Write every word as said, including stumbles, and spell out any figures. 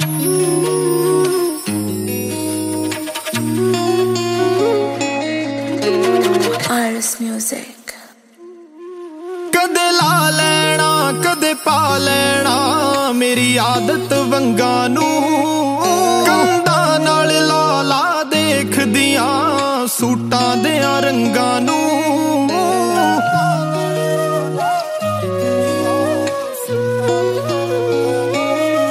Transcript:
Iris Music। कदे ला लेना कदे पा लेना मेरी आदत वंगां नू, कंधां नाल ला ला देखदियां सूटां देयां रंगां नू।